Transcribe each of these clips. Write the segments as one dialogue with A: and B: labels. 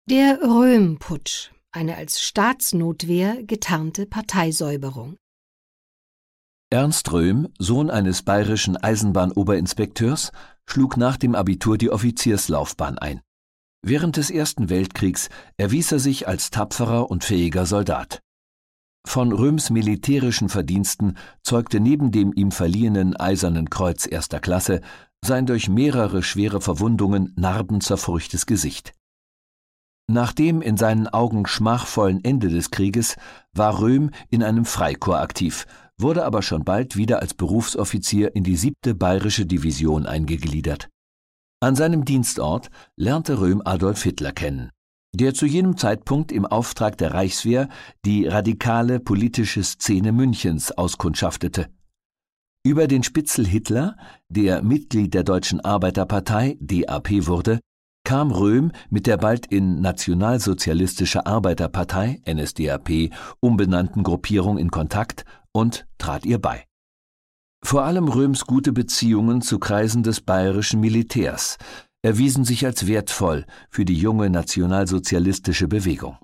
A: Der Röhm-Putsch, eine als Staatsnotwehr getarnte Parteisäuberung.
B: Ernst Röhm, Sohn eines bayerischen Eisenbahnoberinspekteurs, schlug nach dem Abitur die Offizierslaufbahn ein. Während des Ersten Weltkriegs erwies er sich als tapferer und fähiger Soldat. Von Röhms militärischen Verdiensten zeugte neben dem ihm verliehenen Eisernen Kreuz erster Klasse sein durch mehrere schwere Verwundungen narbenzerfurchtes Gesicht. Nach dem in seinen Augen schmachvollen Ende des Krieges war Röhm in einem Freikorps aktiv, wurde aber schon bald wieder als Berufsoffizier in die 7. Bayerische Division eingegliedert. An seinem Dienstort lernte Röhm Adolf Hitler kennen, der zu jenem Zeitpunkt im Auftrag der Reichswehr die radikale politische Szene Münchens auskundschaftete. Über den Spitzel Hitler, der Mitglied der Deutschen Arbeiterpartei (DAP) wurde, kam Röhm mit der bald in Nationalsozialistische Arbeiterpartei (NSDAP) umbenannten Gruppierung in Kontakt und trat ihr bei. Vor allem Röhms gute Beziehungen zu Kreisen des bayerischen Militärs erwiesen sich als wertvoll für die junge nationalsozialistische Bewegung.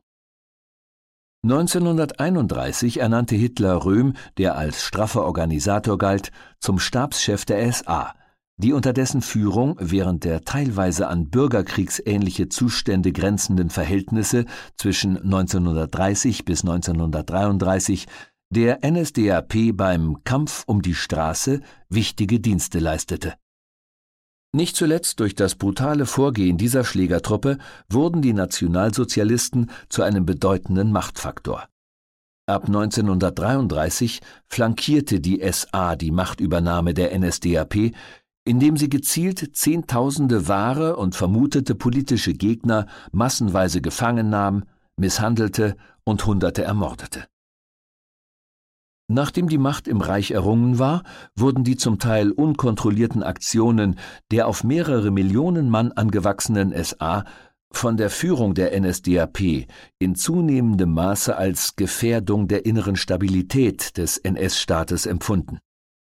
B: 1931 ernannte Hitler Röhm, der als straffer Organisator galt, zum Stabschef der SA, die unter dessen Führung während der teilweise an bürgerkriegsähnliche Zustände grenzenden Verhältnisse zwischen 1930 bis 1933 der NSDAP beim Kampf um die Straße wichtige Dienste leistete. Nicht zuletzt durch das brutale Vorgehen dieser Schlägertruppe wurden die Nationalsozialisten zu einem bedeutenden Machtfaktor. Ab 1933 flankierte die SA die Machtübernahme der NSDAP, indem sie gezielt Zehntausende wahre und vermutete politische Gegner massenweise gefangen nahm, misshandelte und Hunderte ermordete. Nachdem die Macht im Reich errungen war, wurden die zum Teil unkontrollierten Aktionen der auf mehrere Millionen Mann angewachsenen SA von der Führung der NSDAP in zunehmendem Maße als Gefährdung der inneren Stabilität des NS-Staates empfunden.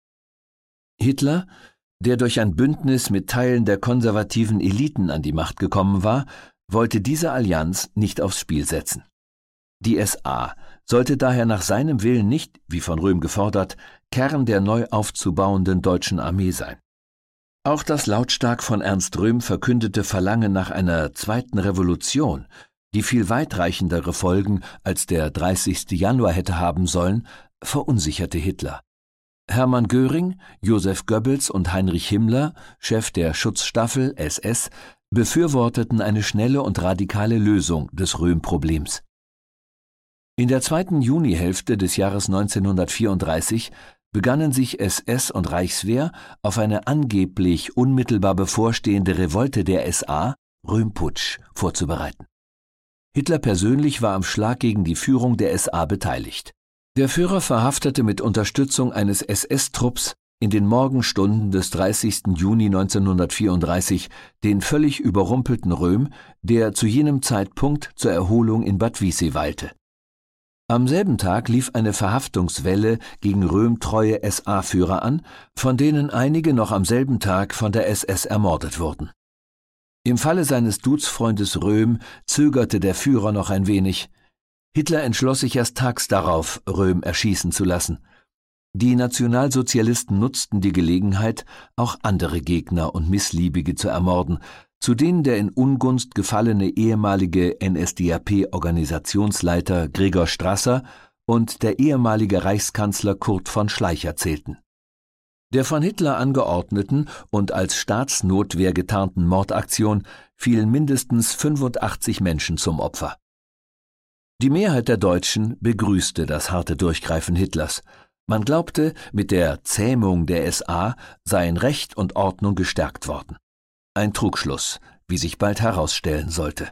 B: Hitler, der durch ein Bündnis mit Teilen der konservativen Eliten an die Macht gekommen war, wollte diese Allianz nicht aufs Spiel setzen. Die SA sollte daher nach seinem Willen nicht, wie von Röhm gefordert, Kern der neu aufzubauenden deutschen Armee sein. Auch das lautstark von Ernst Röhm verkündete Verlangen nach einer zweiten Revolution, die viel weitreichendere Folgen als der 30. Januar hätte haben sollen, verunsicherte Hitler. Hermann Göring, Joseph Goebbels und Heinrich Himmler, Chef der Schutzstaffel SS, befürworteten eine schnelle und radikale Lösung des Röhm-Problems. In der zweiten Junihälfte des Jahres 1934 begannen sich SS und Reichswehr auf eine angeblich unmittelbar bevorstehende Revolte der SA, Röhm-Putsch, vorzubereiten. Hitler persönlich war am Schlag gegen die Führung der SA beteiligt. Der Führer verhaftete mit Unterstützung eines SS-Trupps in den Morgenstunden des 30. Juni 1934 den völlig überrumpelten Röhm, der zu jenem Zeitpunkt zur Erholung in Bad Wiessee weilte. Am selben Tag lief eine Verhaftungswelle gegen Röhm-treue SA-Führer an, von denen einige noch am selben Tag von der SS ermordet wurden. Im Falle seines Duzfreundes Röhm zögerte der Führer noch ein wenig. Hitler entschloss sich erst tags darauf, Röhm erschießen zu lassen. Die Nationalsozialisten nutzten die Gelegenheit, auch andere Gegner und Missliebige zu ermorden, zu denen der in Ungunst gefallene ehemalige NSDAP-Organisationsleiter Gregor Strasser und der ehemalige Reichskanzler Kurt von Schleicher zählten. Der von Hitler angeordneten und als Staatsnotwehr getarnten Mordaktion fielen mindestens 85 Menschen zum Opfer. Die Mehrheit der Deutschen begrüßte das harte Durchgreifen Hitlers. Man glaubte, mit der Zähmung der SA seien Recht und Ordnung gestärkt worden. Ein Trugschluss, wie sich bald herausstellen sollte.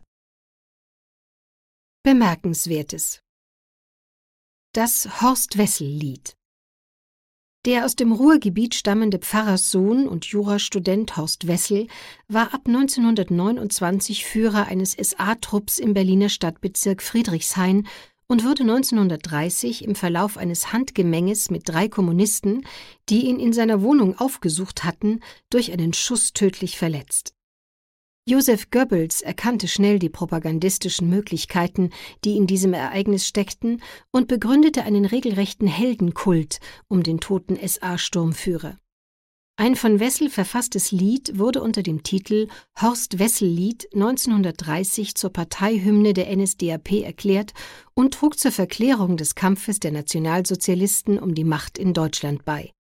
A: Bemerkenswertes: Das Horst-Wessel-Lied. Der aus dem Ruhrgebiet stammende Pfarrerssohn und Jurastudent Horst Wessel war ab 1929 Führer eines SA-Trupps im Berliner Stadtbezirk Friedrichshain und wurde 1930 im Verlauf eines Handgemenges mit 3 Kommunisten, die ihn in seiner Wohnung aufgesucht hatten, durch einen Schuss tödlich verletzt. Joseph Goebbels erkannte schnell die propagandistischen Möglichkeiten, die in diesem Ereignis steckten, und begründete einen regelrechten Heldenkult um den toten SA-Sturmführer. Ein von Wessel verfasstes Lied wurde unter dem Titel Horst-Wessel-Lied 1930 zur Parteihymne der NSDAP erklärt und trug zur Verklärung des Kampfes der Nationalsozialisten um die Macht in Deutschland bei.